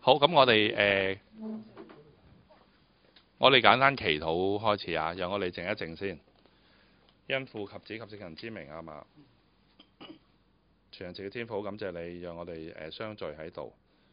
好，咁我哋簡單祈禱開始啊，讓我哋靜一靜先。因父及子及聖神之名啊嘛，全能嘅天父，感謝你讓我哋相聚喺度。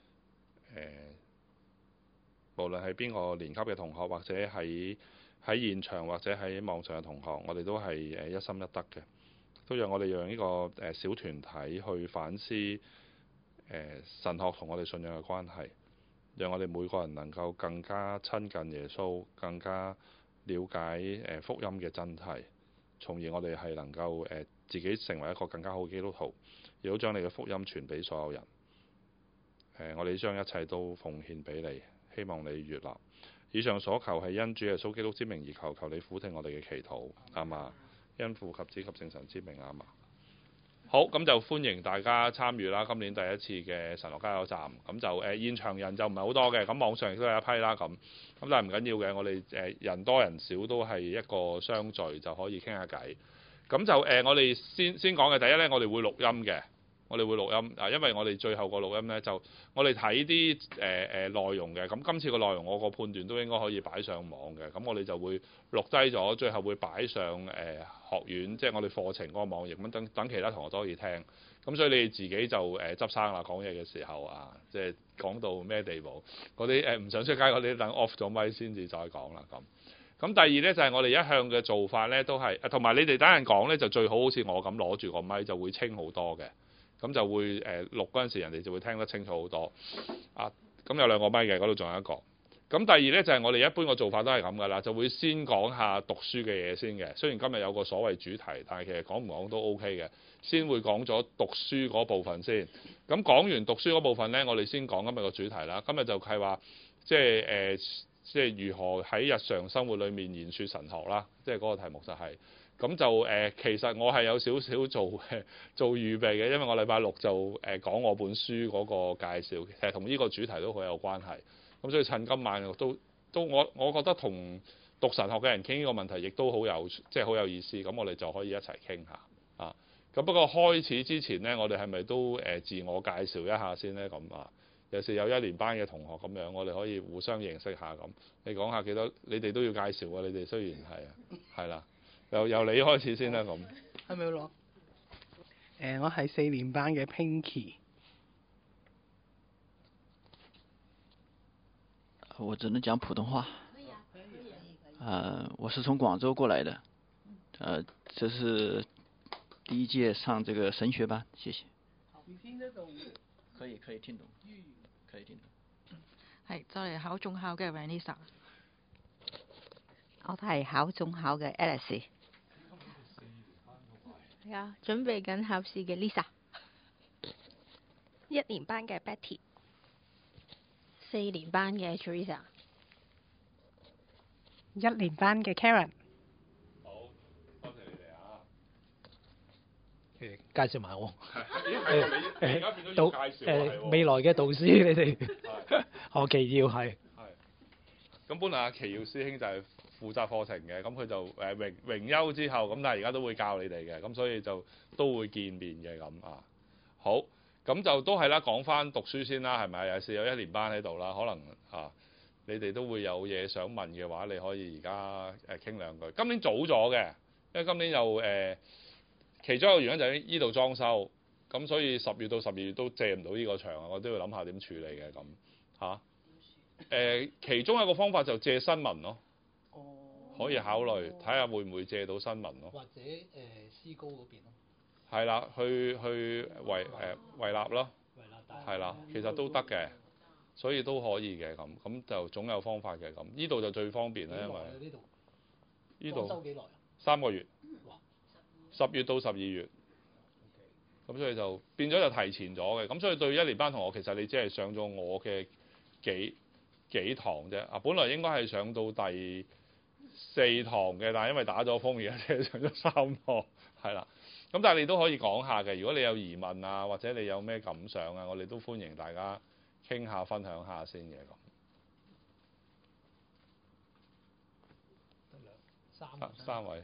無論係邊個年級嘅同學，或者喺現場或者喺網上嘅同學，我哋都係一心一德嘅，都讓我哋讓呢個小團體去反思神學同我哋信仰嘅關係，讓我哋每個人能夠更加親近耶穌，更加了解福音嘅真諦，從而我哋係能夠自己成為一個更加好嘅基督徒，亦都將你嘅福音傳俾所有人。我哋將一切都奉獻俾你，希望你悅納。以上所求係因主耶穌基督之名而求，求你俯聽我哋嘅祈禱，阿嘛。因父及子及聖神之名，阿嘛。好，咁就歡迎大家參與啦。今年第一次嘅神學加油站，咁就現場人就唔係好多嘅，咁網上亦都有一批啦。咁但係唔緊要嘅，我哋人多人少都係一個相聚，就可以傾下偈。咁就我哋先講嘅第一呢，我哋會錄音嘅。我哋會錄音啊，因為我哋最後個錄音呢，就我哋睇啲內容嘅。咁今次個內容我個判斷都應該可以擺上網嘅。咁我哋就會錄低咗，最後會擺上學院，即係我哋課程嗰個網頁，咁等其他同學都可以聽。咁所以你哋自己就執生啦，講嘢嘅時候啊，即係講到咩地步，嗰啲唔想出街嗰啲等 off 咗咪先至再講啦。咁第二呢，就係我哋一向嘅做法呢，都係同埋你哋等人講呢，就最好似我咁攞住個咪就會清好多嘅。咁就會錄嗰陣時，人哋就會聽得清楚好多啊！咁有兩個咪嘅，嗰度仲有一個。咁第二呢，就係我哋一般個做法都係咁噶啦，就會先講下讀書嘅嘢先嘅。雖然今日有個所謂主題，但係其實講唔講都 OK 嘅。先會講咗讀書嗰部分先。咁講完讀書嗰部分呢，我哋先講今日個主題啦。今日就係話即係如何喺日常生活裡面言説神學啦。即係嗰個題目就係。咁就其實我係有少少做預備嘅，因為我禮拜六就講我本書嗰個介紹，其實同呢個主題都好有關係。咁所以趁今晚都我覺得同讀神學嘅人傾呢個問題，亦都好有意思。咁我哋就可以一齊傾下啊。咁不過開始之前呢，我哋係咪都自我介紹一下先呢？咁啊，有時有一年班嘅同學咁樣，我哋可以互相認識下咁。你講下幾多？你哋都要介紹啊！你哋雖然係啦。由你開始先啦，咁。 係咪要攞？我係4年班嘅 Pinky。 我只能講普通話。我是從廣州過來的。這是第一屆上這個神學班，謝謝。 你聽得懂？ 可以聽懂。可以聽懂。 係就嚟考中考嘅 Vanessa。 我都係考中考嘅 Alice。 係啊，準備緊考試嘅 Lisa。1年班嘅 Betty。4年班嘅 Teresa。 1年班嘅 Karen。 好，多謝你哋啊！ 介紹埋我。 而家變咗要介紹未來嘅導師，你哋何其耀係。 咁本來阿奇耀師兄就係負責課程嘅，咁佢就榮休之後，咁但係而家都會教你哋嘅，咁所以就都會見面嘅咁啊。好，咁就都係啦，講翻讀書先啦，係咪？有時有1年班喺度啦，可能你哋都會有嘢想問嘅話，你可以而家傾兩句。今年早咗嘅，因為今年又其中一個原因就係呢度裝修，咁所以10月到12月都借唔到呢個場啊，我都要諗下點處理嘅咁嚇。其中一個方法就借新聞咯。可以考慮睇下會唔會借到新聞咯， 或者師高嗰邊咯， 係啦，去維立咯，係啦，其實都得嘅，所以都可以嘅咁就總有方法嘅咁。呢度就最方便啦，因為呢度收幾耐啊 ？3個月，10月到12月，咁所以就變咗就提前咗嘅。咁所以對1年班同學，其實你只係上咗我嘅幾堂啫。啊，本來應該係上到第4堂嘅，但係因為打咗風，而家只係上咗3堂，係啦。咁但係你都可以講下嘅，如果你有疑問啊，或者你有咩感想啊，我哋都歡迎大家傾下、分享下先嘅咁。三位。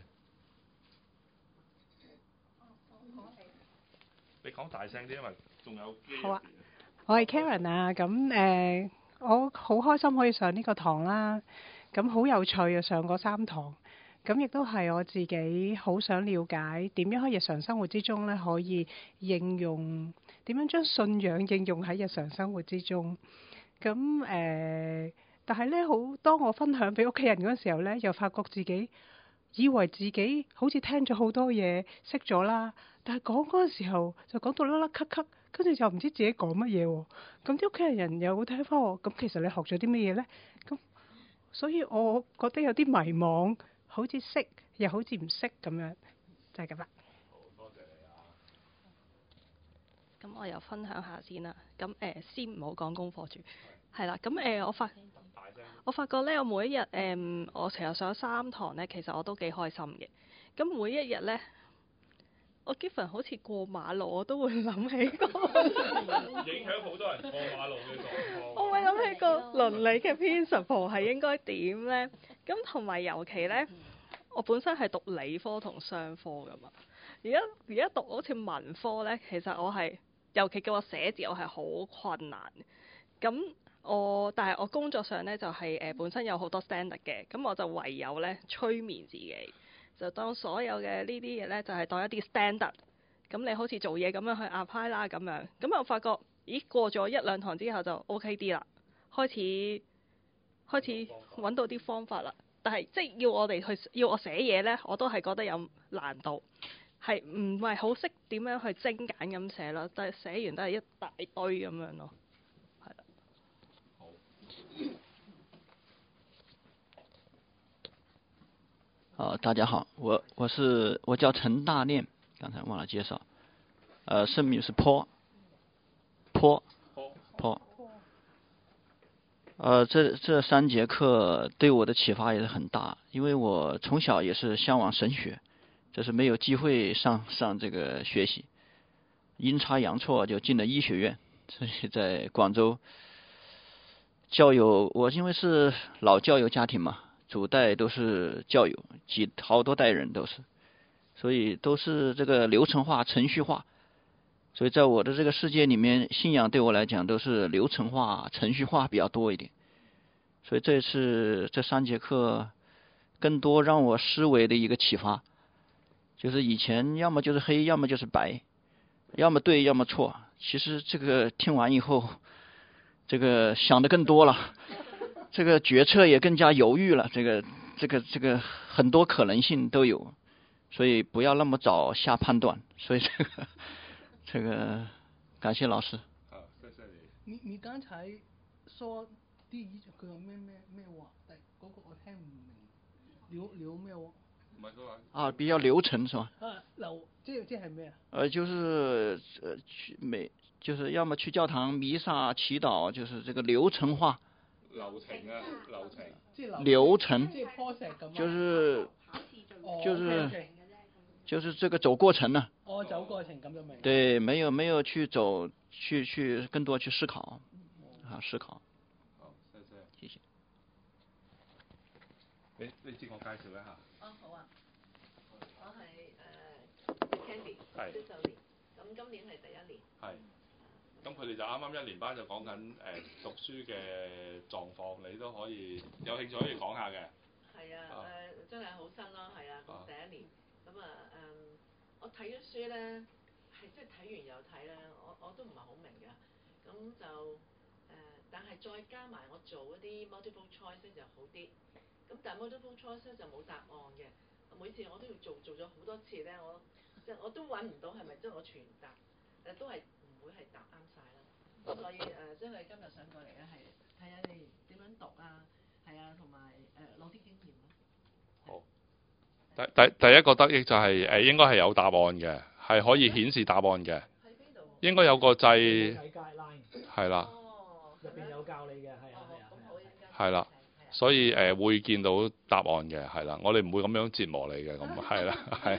你講大聲啲，因為仲有機。 好啊，我係 Karen 啊，咁我好開心可以上呢個堂啦，咁好有趣啊！上嗰3堂，咁亦都係我自己好想了解點樣喺日常生活之中咧可以應用，點樣將信仰應用喺日常生活之中。咁但係咧當我分享俾屋企人嗰陣時候咧，又發覺自己以為自己好似聽咗好多嘢識咗啦，但係講嗰陣時候就講到甩甩咳咳，跟住就唔知自己講乜嘢喎。咁啲屋企人又會聽翻我，咁其實你學咗啲乜嘢呢？咁所以我覺得有啲迷惘，好似識又好似唔識咁樣，就係咁啦。 咁我又分享下先啦。咁先唔好講功課住，係啦。咁我發覺咧，我每一日我成日上3堂咧，其實我都幾開心嘅。咁每一日咧，我幾乎好似過馬路，我都會諗起個影響好多人過馬路嘅狀況。 我會諗起個倫理嘅 principle 係應該點咧？咁同埋尤其咧，我本身係讀理科同商科噶嘛。而家讀好似文科咧，其實我係尤其叫我寫字，我係好困難。咁但係我工作上咧就係本身有好多 standard 嘅，咁我就唯有咧催眠自己，就當所有嘅呢啲嘢咧就係當一啲 standard，咁你好似做嘢咁樣去 apply 啦咁樣，咁我發覺咦過咗1-2堂之後就 OK 啲啦，開始揾到啲方法啦，但係即係要我寫嘢咧，我都係覺得有難度，係唔係好識點樣去精簡咁寫咯，但係寫完都係一大堆咁樣咯。 大家好，我叫陈大念，刚才忘了介绍，圣名是坡，这3节课对我的启发也是很大，因为我从小也是向往神学，只是没有机会上这个学习，阴差阳错就进了医学院，所以在广州教友，我因为是老教友家庭嘛。主代都是教友，好多代人都是，所以都是这个流程化、程序化。所以在我的这个世界里面，信仰对我来讲都是流程化、程序化比较多一点。所以这次这3节课，更多让我思维的一个启发，就是以前要么就是黑，要么就是白，要么对，要么错。其实这个听完以后，这个想的更多了。这个决策也更加犹豫了，这个很多可能性都有，所以不要那么早下判断。所以这个感謝老師。 好，謝謝你。 你剛才說第一個咩話？嗰個我聽唔明，流咩話？ 唔係佢話。 比較流程是吧？ 即係咩啊？就是要麼去教堂彌撒祈禱，就是這個流程化。 流程，就是這個走過程呢。 走過程咁就明。 對，沒有去走，去更多去思考，思考。 好，謝謝。 謝謝。 你自我介紹一下。 好啊，我係Candy，銷售年，咁今年係第1年。係。 咁佢哋就啱啱1年班就講緊讀書嘅狀況，你都可以有興趣可以講下嘅。 係啊，真係好新咯，係啊，咁第1年，咁我睇咗書咧，係即係睇完又睇咧，我都唔係好明㗎，咁就但係再加埋我做嗰啲 multiple choice 就好啲，咁但係 multiple choice 就冇答案嘅，每次我都要做咗好多次咧，我都揾唔到係咪即係我全答，都係。會係答啱晒啦，咁所以真係今日上過嚟咧，係睇下你點樣讀啊，係啊，同埋攞啲經驗咯。 好。第一個得益就係應該係有答案嘅，係可以顯示答案嘅。喺邊度？應該有個掣。係啦。 入邊有教你嘅， 係啦，所以會見到答案嘅，係啦，我哋唔會咁樣折磨你嘅，咁係啦，係。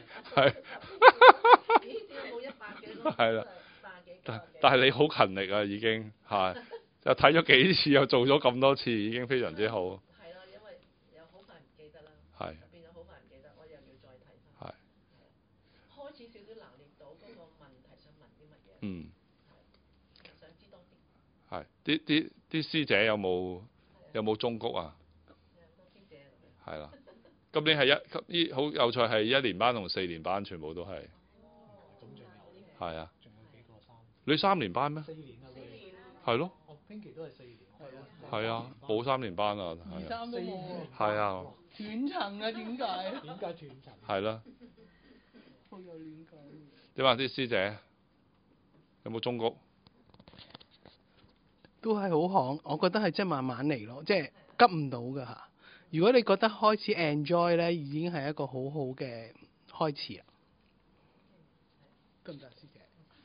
咦？點解冇100嘅？ 係啦。但係你好勤力啊，已經係又睇咗幾次，又做咗咁多次，已經非常之好。 係咯，因為又好快唔記得啦。 係。 變咗好快唔記得，我又要再睇翻。係。開始少少拿捏到嗰個問題想問啲乜嘢。想知多啲。 係啲師姐有冇中谷啊？係啦，今年係好有趣，係1年班同4年班全部都係。係啊。你3年班咩？4年啊佢。係咯。 我Pinky都係4年。 係啊，冇3年班啊。 2、3都冇喎。 係啊。 斷層啊？點解？ 點解斷層？ 係啦。 好有亂講。 點啊？啲師姐有冇中谷？ 都係好行，我覺得係即係慢慢嚟咯，即係急唔到㗎嚇。如果你覺得開始 enjoy 咧，已經係一個好好嘅開始啊。得唔得，師姐？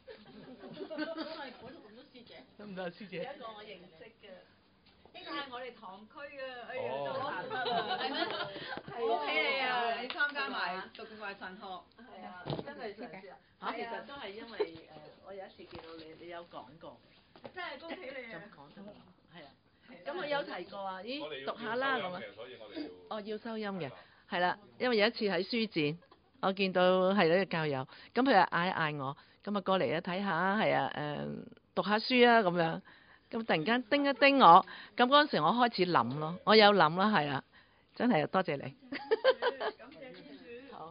得唔得，師姐？ 有一個我認識嘅，呢個係我哋堂區嘅，哎呀，都難得啊！係咩？恭喜你啊！你參加埋讀怪神學。係啊，真係上次啊！其實都係因為我有一次見到你有講過。真係恭喜你啊！咁講得係啊。咁我有提過啊，咦，讀下啦咁啊。哦，要收音嘅，係啦，因為有一次喺書展，我見到係呢個教友，咁佢又嗌我，咁啊過嚟啊睇下，係啊讀下書啊咁樣，咁突然間叮一叮我，咁嗰陣時我開始諗咯，我有諗啦，係啊，真係多謝你。好。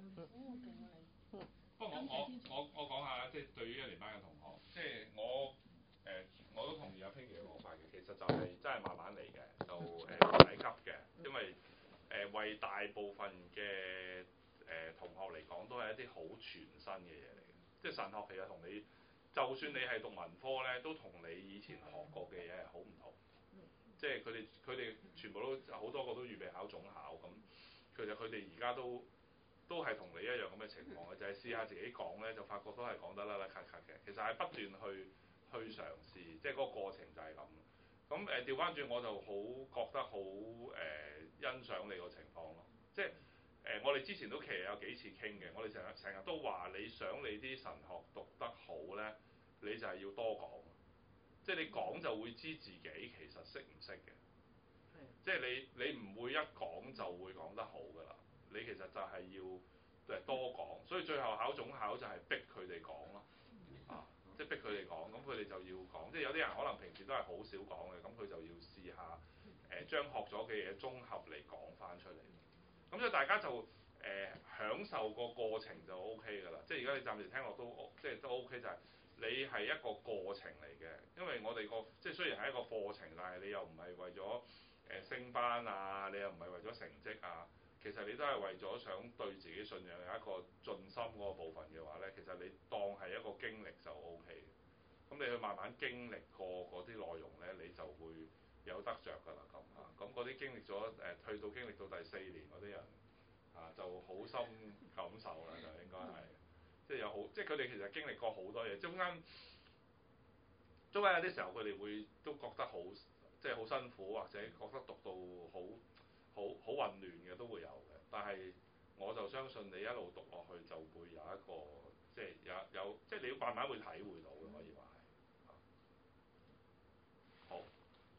不過我講下，即係對於1年班嘅同學，即係我都同意阿 Pinky 嘅講法嘅，其實就係真係慢慢嚟嘅，就唔使急嘅，因為為大部分嘅同學嚟講，都係一啲好全新嘅嘢嚟嘅，即係神學其實同你，就算你係讀文科咧，都同你以前學過嘅嘢係好唔同，即係佢哋全部都好多個都預備考總考咁，其實佢哋而家都係同你一樣咁嘅情況嘅，就係試下自己講咧，就發覺都係講得甩甩咳咳嘅，其實係不斷去嘗試，即係嗰個過程就係咁。咁調翻轉我就好覺得好欣賞你個情況咯，即係我哋之前都其實有幾次傾嘅，我哋成日都話你想你啲神學讀得好咧，你就係要多講，即係你講就會知自己其實識唔識嘅，即係你唔會一講就會講得好㗎啦，你其實就係要多講，所以最後考總考就係逼佢哋講咯，即係逼佢哋講，咁佢哋就要講，即係有啲人可能平時都係好少講嘅，咁佢就要試下將學咗嘅嘢綜合嚟講翻出嚟，咁所以大家就享受個過程就 O K 㗎啦，即係而家你暫時聽落都即係都 O K， 就係你係一個過程嚟嘅，因為我哋即係雖然係一個課程，但係你又唔係為咗升班啊，你又唔係為咗成績啊。其實你都係為咗想對自己信仰有一個盡心嗰個部分嘅話咧，其實你當係一個經歷就 O K 嘅。咁你去慢慢經歷過嗰啲內容咧，你就會有得着㗎啦咁嚇。咁嗰啲經歷咗去到經歷到第4年嗰啲人就好深感受啦，就應該係即係即係佢哋其實經歷過好多嘢，中間有啲時候佢哋會都覺得好即係好辛苦，或者覺得讀到好混亂嘅都會有嘅，但係我就相信你一路讀落去就會有一個即係有即係你要慢慢會體會到嘅，可以話係。好。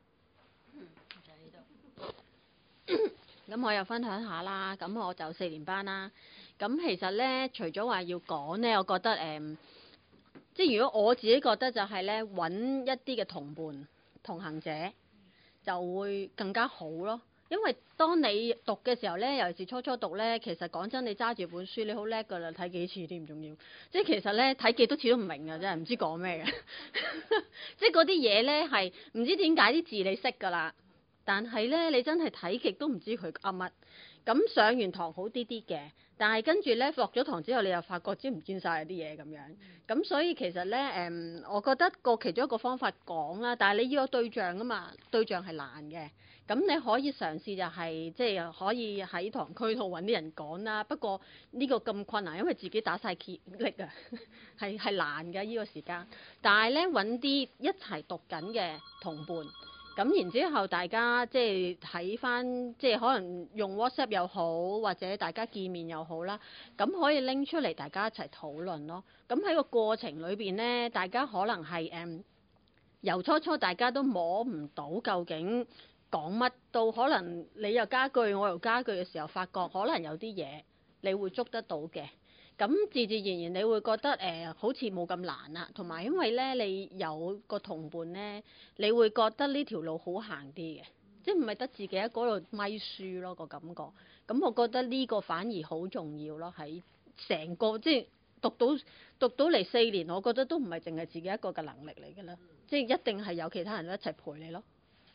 就呢度。咁我又分享下啦，咁我就4年班啦。咁其實咧，除咗話要講咧，我覺得即係如果我自己覺得就係咧，揾一啲嘅同伴、同行者就會更加好咯。因為當你讀嘅時候咧，尤其是初讀咧，其實講真，你揸住本書，你好叻㗎啦，睇幾次添唔重要。即係其實咧，睇幾多次都唔明㗎，真係唔知講咩嘅。即係嗰啲嘢咧係唔知點解啲字你識㗎啦，但係咧你真係睇極都唔知佢噏乜。咁上完堂好啲啲嘅，但係跟住咧落咗堂之後，你又發覺知唔見晒啲嘢咁樣。咁所以其實咧我覺得其中一個方法講啦，但係你要有對象㗎嘛，對象係難嘅。咁你可以嘗試就係即係可以喺堂區度揾啲人講啦。不過呢個咁困難，因為自己打晒竭力啊，係難嘅呢個時間。但係咧揾啲一齊讀緊嘅同伴，咁然之後大家即係睇翻，即係可能用 WhatsApp 又好，或者大家見面又好啦。咁可以拎出嚟大家一齊討論咯。咁喺個過程裏邊咧，大家可能係由初大家都摸唔到究竟講乜，到可能你又加句我又加句嘅時候，發覺可能有啲嘢你會捉得到嘅。 咁自自然然你會覺得好似冇咁難啦，同埋因為咧你有個同伴咧，你會覺得呢條路好行啲嘅，即係唔係得自己喺嗰度咪書咯個感覺。咁我覺得呢個反而好重要咯，喺成個即係讀到嚟4年，我覺得都唔係淨係自己一個嘅能力嚟嘅啦，即係一定係有其他人一齊陪你咯。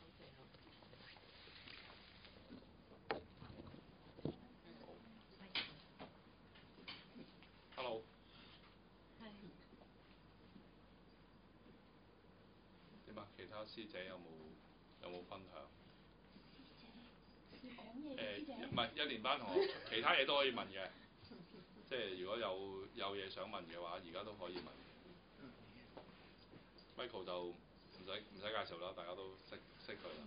Hello。點啊？其他師姐有冇分享？唔係1年班同學，其他嘢都可以問嘅。即係如果有嘢想問嘅話，而家都可以問。Michael 就唔使介紹啦，大家都識佢啦。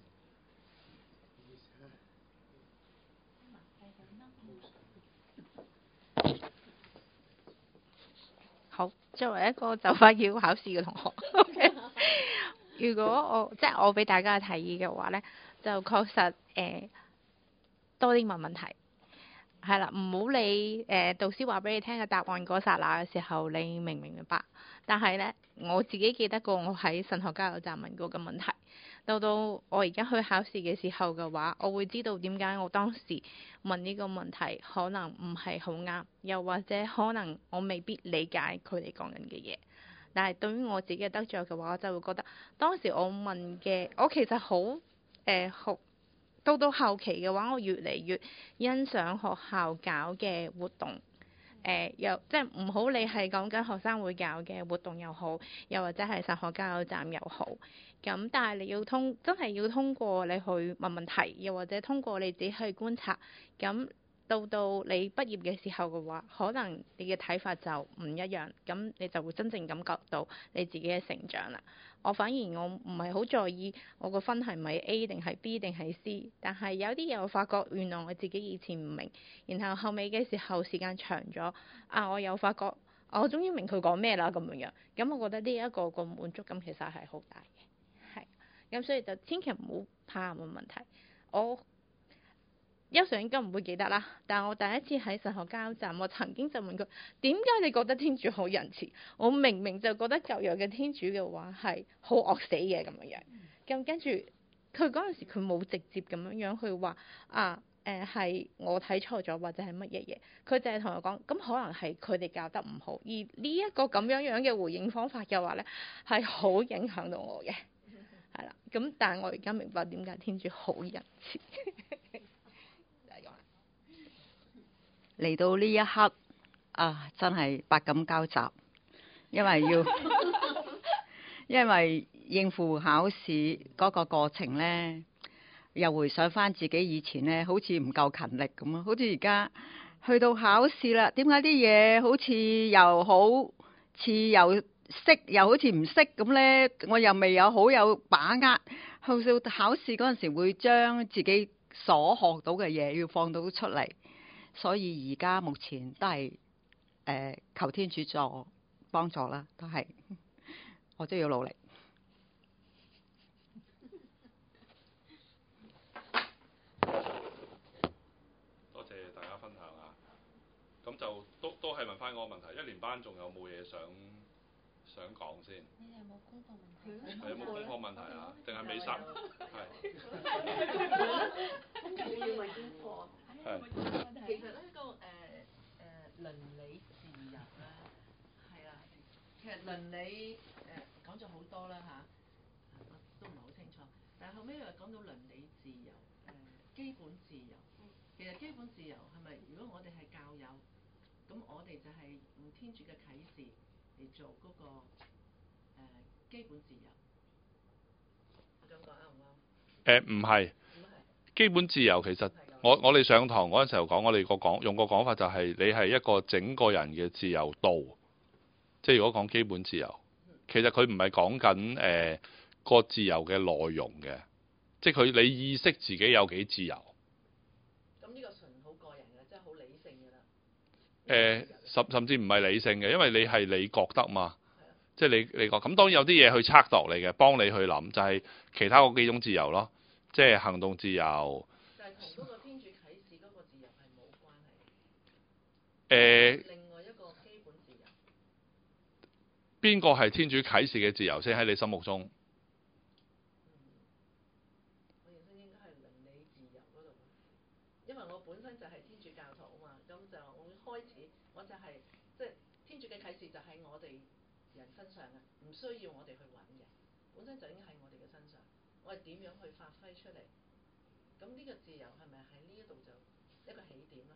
好，作為一個就快要考試嘅同學，如果我俾大家嘅提議嘅話呢，就確實多啲問問題，係啦，唔好理導師話俾你聽嘅答案嗰剎那嘅時候，你明唔明白？但係呢，我自己記得過我喺神學加油站問過嘅問題，到我而家去考試嘅時候嘅話，我會知道點解我當時問呢個問題可能唔係好啱，又或者可能我未必理解佢哋講緊嘅嘢。但係對於我自己嘅得着嘅話，我就會覺得當時我問嘅，我其實好到後期嘅話，我越嚟越欣賞學校搞嘅活動。又即係唔好理係講緊學生會搞嘅活動又好，又或者係神學加油站又好。咁但係你真係要通過你去問問題，又或者通過你自己去觀察，咁到你畢業嘅時候嘅話，可能你嘅睇法就唔一樣，咁你就會真正感覺到你自己嘅成長啦。我反而唔係好在意我個分係咪 A 定係 B 定係 C， 但係有啲嘢我發覺原來我自己以前唔明，然後後尾嘅時候時間長咗，我又發覺我終於明佢講咩啦咁樣，咁我覺得呢一個個滿足感其實係好大嘅，係，咁所以就千祈唔好怕問問題。我優上應該唔會記得啦，但係我第一次喺神學加油站，我曾經就問佢點解你覺得天主好仁慈？我明明就覺得舊約嘅天主嘅話係好惡死嘅咁樣，咁跟住佢嗰陣時佢冇直接咁樣去話係我睇錯咗或者係乜嘢嘢，佢就係同我講咁可能係佢哋教得唔好，而呢一個咁樣嘅回應方法嘅話呢，係好影響到我嘅，係啦，咁但係我而家明白點解天主好仁慈。 嚟到呢一刻真係百感交集，因為應付考試嗰個過程呢，又回想翻自己以前呢，好似唔夠勤力咁啊！好似而家去到考試啦，點解啲嘢好似又好似又識，又好似唔識咁呢？我又未有好有把握，去到考試嗰陣時會將自己所學到嘅嘢要放到出嚟。所以而家目前都係求天主助幫助啦，都係我都要努力。 多謝大家分享啊！咁就都係問翻嗰個問題，1年班仲有冇嘢想講先？ 你哋有冇功課問題？ 係有冇功課問題啊？定係未實？係。 其實呢個倫理自由咧，係啦，其實倫理講咗好多啦嚇，我都唔係好清楚。但係後尾又講到倫理自由，基本自由。其實基本自由係咪？如果我哋係教友，咁我哋就係用天主嘅啟示嚟做嗰個基本自由。我咁講啱唔啱？ 唔係。基本自由其實我哋上堂嗰陣時候講，我哋用個講法就係你係一個整個人嘅自由度。即係如果講基本自由，其實佢唔係講緊個自由嘅內容嘅，即係你意識自己有幾自由。 咁呢個純好個人嘅，即係好理性嘅啦。 甚至唔係理性嘅，因為你係你覺得嘛。即係你覺咁當然有啲嘢去測度你嘅，幫你去諗，就係其他嗰幾種自由咯。即係行動自由， 但係同嗰個天主啟示嗰個自由係冇關係。 邊個係天主啟示嘅自由先喺你心目中？ 我認識應該係倫理自由嗰度，因為我本身就係天主教徒啊嘛，咁就我開始我就係即係天主嘅啟示就喺我哋人身上嘅，唔需要我哋去揾嘅，本身就已經喺我哋嘅身上，我係點樣去發揮出嚟？咁呢個自由係咪喺呢一度就一個起點咧？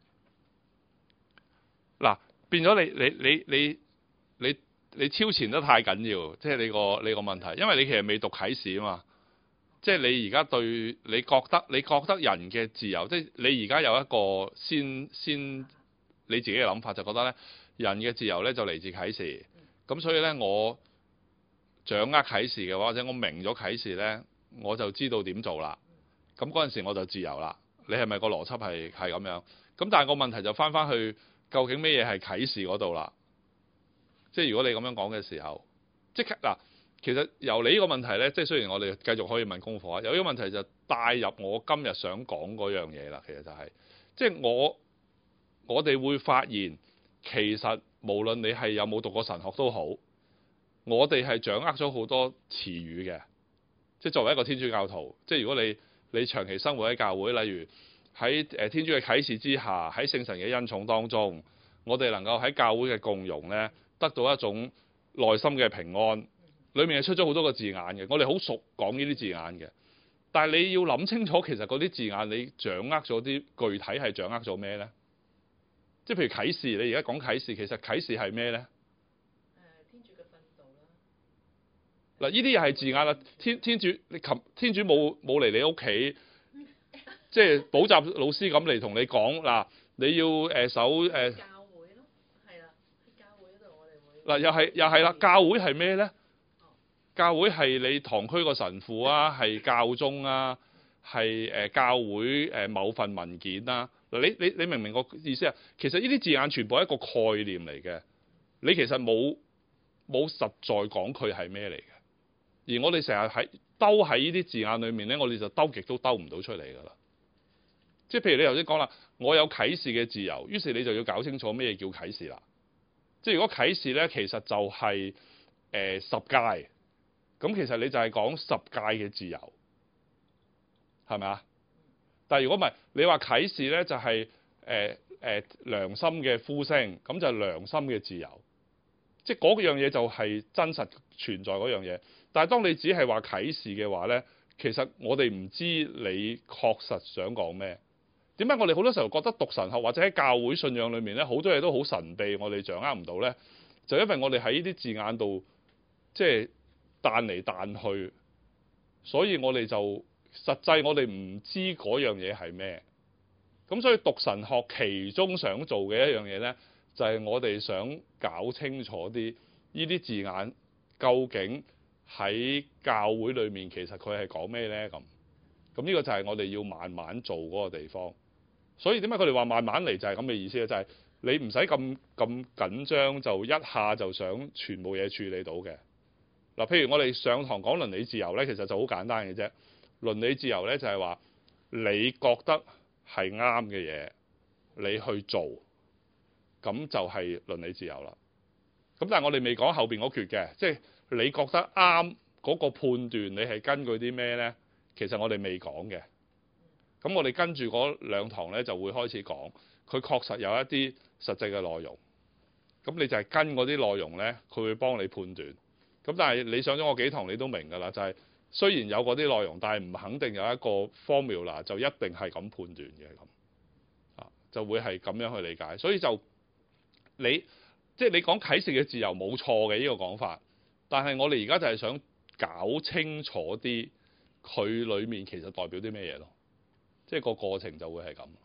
嗱，變咗你超前得太緊要，即係你個問題，因為你其實未讀啟示啊嘛，即係你而家對你覺得人嘅自由，即係你而家有一個先你自己嘅諗法，就覺得咧人嘅自由咧就嚟自啟示，咁所以咧我掌握啟示嘅話，或者我明咗啟示咧，我就知道點做啦。咁嗰陣時我就自由啦。你係咪個邏輯係咁樣？咁但係個問題就翻去究竟咩嘢係啟示嗰度啦？即係如果你咁樣講嘅時候，即係嗱，其實由你呢個問題咧，即係雖然我哋繼續可以問功課啊，有呢個問題就帶入我今日想講嗰樣嘢啦。其實就係、即係我哋會發現，其實無論你係有冇讀過神學都好，我哋係掌握咗好多詞語嘅。即係作為一個天主教徒，即係如果你長期生活喺教會，例如喺天主嘅啟示之下，喺聖神嘅恩寵當中，我哋能夠喺教會嘅共融咧，得到一種內心嘅平安。裏面係出咗好多個字眼嘅，我哋好熟講呢啲字眼嘅。但係你要諗清楚，其實嗰啲字眼你掌握咗啲具體係掌握咗咩咧？即係譬如啟示，你而家講啟示，其實啟示係咩咧？ 天主嘅訓導啦。 嗱，呢啲又係字眼啦。天主冇嚟你屋企，即係補習老師咁嚟同你講嗱，你要守教會咯，係啦，喺教會嗰度我哋會嗱，又係啦，教會係咩咧？教會係你堂區個神父啊，係教宗啊，係教會某份文件啊。嗱，你明唔明個意思啊？其實呢啲字眼全部係一個概念嚟嘅，你其實冇實在講佢係咩嚟嘅。而我哋成日兜喺呢啲字眼裏面咧，我哋就兜極都兜唔到出嚟㗎啦。即係譬如你頭先講啦，我有啟示嘅自由，於是你就要搞清楚咩叫啟示啦。即係如果啟示咧，其實就係、十誡，咁其實你就係講十誡嘅自由，係咪啊？但係如果唔係，你話啟示咧就係良心嘅呼聲，咁就係良心嘅自由。即係嗰樣嘢就係真實存在嗰樣嘢。但係當你只係話啟示嘅話咧，其實我哋唔知你確實想講咩。點解我哋好多時候覺得讀神學或者喺教會信仰裏面咧，好多嘢都好神秘，我哋掌握唔到咧？就因為我哋喺呢啲字眼度即係彈嚟彈去，所以我哋就實際我哋唔知嗰樣嘢係咩。咁所以讀神學其中想做嘅一樣嘢咧，就係我哋想搞清楚啲呢啲字眼究竟喺教會裏面其實佢係講咩咧？咁呢個就係我哋要慢慢做嗰個地方。所以點解佢哋話慢慢嚟就係咁嘅意思咧？就係你唔使咁緊張，就一下就想全部嘢處理到嘅。嗱，譬如我哋上堂講倫理自由咧，其實就好簡單嘅啫。倫理自由咧就係話你覺得係啱嘅嘢，你去做，咁就係倫理自由啦。咁但係我哋未講後邊嗰橛嘅，即係你覺得啱嗰個判斷，你係根據啲咩咧？其實我哋未講嘅。咁我哋跟住嗰兩堂咧就會開始講，佢確實有一啲實際嘅內容。咁你就係跟嗰啲內容咧，佢會幫你判斷。咁但係你上咗我幾堂，你都明㗎啦，就係雖然有嗰啲內容，但係唔肯定有一個 formula 就一定係咁判斷嘅咁，就會係咁樣去理解。所以就即係你講啟示嘅自由冇錯嘅呢個講法，但係我哋而家就係想搞清楚啲佢裡面其實代表啲咩嘢咯。即係個過程就會係咁。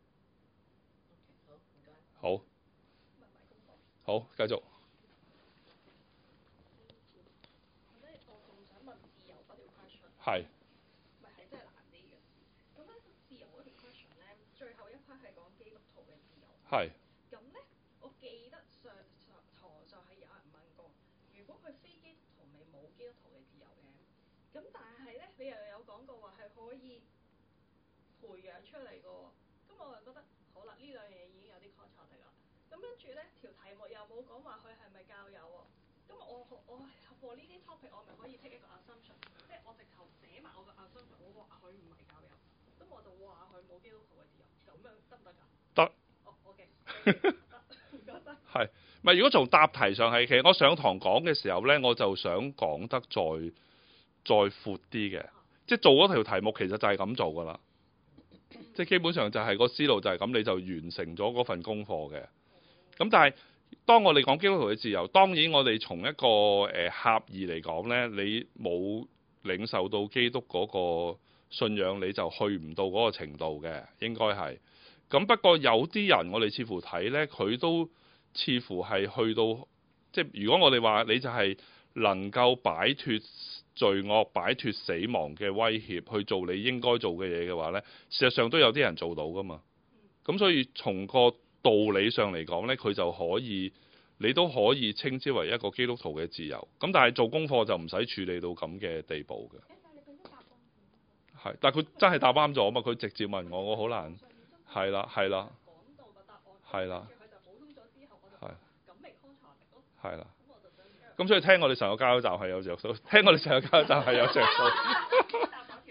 好，好，繼續。係。 係真係難啲嘅。咁咧自由嗰條 question 咧，最後一 part 係講基督徒嘅自由。 係。 咁咧，我記得上堂就係有人問過，如果佢非基督徒，咪冇基督徒嘅自由嘅。咁但係咧，你又有講過話係可以培養出嚟嘅喎。咁我就覺得好啦，呢兩樣嘢已經有啲 contradict 啦。咁跟住咧，條題目又冇講話佢係咪教友喎。咁咁我 for 呢啲 topic 我咪可以 take 一個 assumption， 即係我直頭寫埋我個 assumption， 我話佢唔係教友，咁我就話佢冇基督徒嘅自由，咁樣得唔得㗎？ 得。 哦，OK。得，唔該晒。 係，咪如果從答題上係，其實我上堂講嘅時候呢，我就想講得再闊啲嘅，即係做嗰條題目其實就係咁做㗎啦，即係基本上就係個思路就係咁，你就完成咗嗰份功課嘅。咁但係當我哋講基督徒嘅自由，當然我哋從一個狹義嚟講呢，你冇領受到基督嗰個信仰，你就去唔到嗰個程度嘅，應該係。咁不過有啲人我哋似乎睇呢，佢都似乎係去到，即係如果我哋話你就係能夠擺脱罪惡、擺脱死亡嘅威脅，去做你應該做嘅嘢嘅話呢，事實上都有啲人做到㗎嘛。咁所以從個道理上嚟講呢，佢就可以，你都可以稱之為一個基督徒嘅自由。咁但係做功課就唔使處理到咁嘅地步嘅。係，但係佢真係答啱咗嘛？佢直接問我，我好難。係啦，係啦。係啦。係啦。咁所以聽我哋上個交流站係有着數，聽我哋上個交流站係有着數。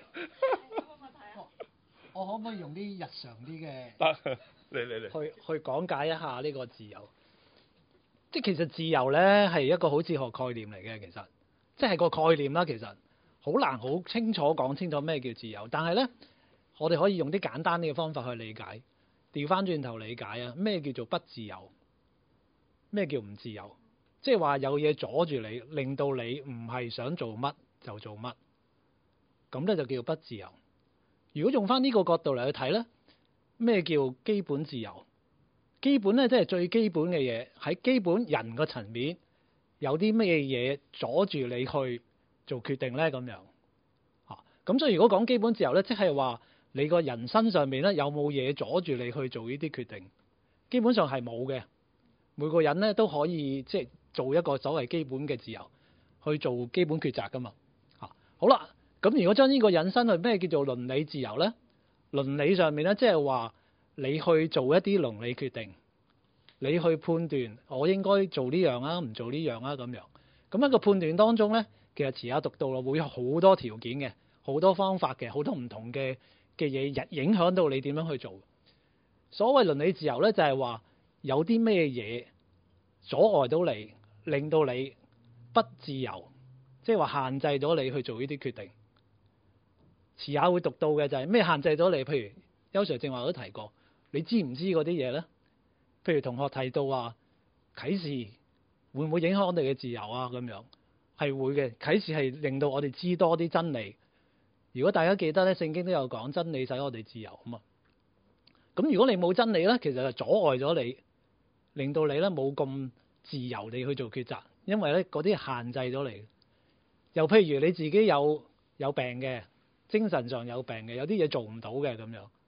我可唔可以用啲日常啲嘅？ 得，你去講解一下呢個自由。即係其實自由咧係一個好哲學概念嚟嘅，其實即係個概念啦。其實好難好清楚講清楚咩叫自由，但係咧我哋可以用啲簡單啲嘅方法去理解。調翻轉頭理解啊，咩叫做不自由？咩叫唔自由？即係話有嘢阻住你，令到你唔係想做乜就做乜，咁咧就叫不自由。如果用翻呢個角度嚟去睇咧，咩叫基本自由？基本咧即係最基本嘅嘢，喺基本人個層面有啲咩嘢阻住你去做決定咧？咁樣咁所以如果講基本自由咧，即係話你個人身上面咧有冇嘢阻住你去做呢啲決定？基本上係冇嘅。每個人咧都可以即係做一個所謂基本嘅自由，去做基本抉擇噶嘛。好啦，咁如果將呢個引申去咩叫做倫理自由咧？倫理上面咧，即係話你去做一啲倫理決定，你去判斷我應該做呢樣啊，唔做呢樣啊咁樣。咁喺個判斷當中咧，其實遲下讀到咯，會有好多條件嘅，好多方法嘅，好多唔同嘅嘢影響到你點樣去做。所謂倫理自由咧，就係話有啲咩嘢阻礙到你，令到你不自由，即係話限制咗你去做呢啲決定。遲下會讀到嘅就係咩限制咗你？譬如邱 Sir 正話都提過，你知唔知嗰啲嘢咧？譬如同學提到話啟示會唔會影響我哋嘅自由啊？咁樣係會嘅，啟示係令到我哋知多啲真理。如果大家記得咧，聖經都有講真理使我哋自由啊嘛。咁如果你冇真理咧，其實就阻礙咗你，令到你咧冇咁自由地去做抉擇，因為咧嗰啲限制咗你。又譬如你自己有病嘅，精神上有病嘅，有啲嘢做唔到嘅咁樣，